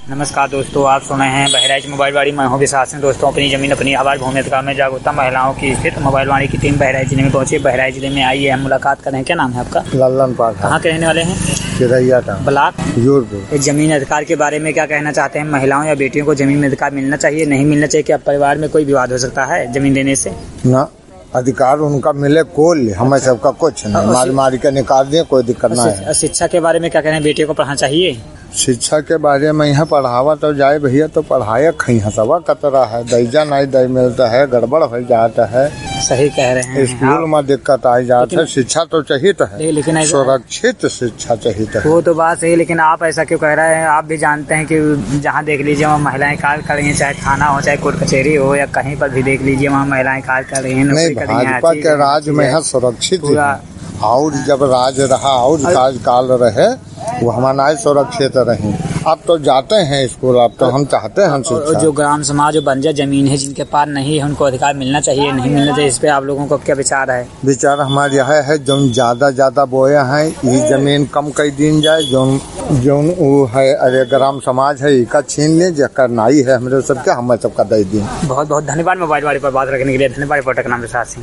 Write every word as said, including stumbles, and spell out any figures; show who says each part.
Speaker 1: नमस्कार दोस्तों, आप सुन रहे हैं बहराइच मोबाइल वाड़ी। मैं हूं विशाल सिंह। दोस्तों, अपनी जमीन अपनी आवाज़ भूमि अधिकार में जागरूकता महिलाओं की स्थित मोबाइल वाड़ी की टीम बहराइच जिले में पहुंची। बहराइच जिले में आई है, हम मुलाकात करें। क्या नाम है आपका?
Speaker 2: लल्लन पाठ।
Speaker 1: कहाँ के रहने वाले हैं?
Speaker 2: चिरैया का
Speaker 1: ब्लॉक
Speaker 2: यूरपुर।
Speaker 1: जमीन अधिकार के बारे में क्या कहना चाहते हैं? महिलाओं या बेटियों को जमीन में अधिकार मिलना चाहिए, नहीं मिलना चाहिए? क्या परिवार में कोई विवाद हो सकता है जमीन देने से?
Speaker 2: ना, अधिकार उनका मिले, कोल हमें सबका कुछ नहीं, मारी मारी के निकाल दिए, कोई दिक्कत ना है।
Speaker 1: शिक्षा के बारे में क्या कहना है? बेटियों को पढ़ाना चाहिए?
Speaker 2: शिक्षा के बारे में यहाँ पढ़ावा तो जाए भैया, तो पढ़ाया खई हसवा कतरा है, दैजा नहीं दे मिलता है, गड़बड़ हो जाता है।
Speaker 1: सही कह रहे हैं।
Speaker 2: स्कूल में दिक्कत आ जाती है। शिक्षा तो चाहिए है,
Speaker 1: लेकिन
Speaker 2: सुरक्षित शिक्षा चाहिए है।
Speaker 1: वो तो बात सही, लेकिन आप ऐसा क्यों कह रहे हैं? आप भी जानते हैं कि जहाँ देख लीजिए वहाँ महिलाएं कार्य कर रही हैं, चाहे थाना हो, चाहे कोर्ट कचहरी हो, या कहीं पर भी देख लीजिए वहाँ महिलाएं कार्य कर रही हैं।
Speaker 2: नहीं, भाजपा के राज में है सुरक्षित, और जब राज रहा और कार्यकाल रहे वो हमारा सुरक्षित रहे। अब तो जाते हैं स्कूल, अब तो हम चाहते हैं शिक्षा।
Speaker 1: जो ग्राम समाज, जो बंजर जमीन है, जिनके पास नहीं है, उनको अधिकार मिलना चाहिए, नहीं मिलना चाहिए? इस पे आप लोगों को क्या विचार है?
Speaker 2: विचार हमारे यह है, जो ज्यादा ज्यादा बोया है ये जमीन कम कर दी जाए। जो जो वो है, अरे ग्राम समाज है, इसका छीन ले, जकर नाई है हमारे सबके, हम सबका दे दी।
Speaker 1: बहुत बहुत धन्यवाद मोबाइल वाले पर बात रखने के लिए। धन्यवाद। रिपोर्टर का नाम विशाल सिंह।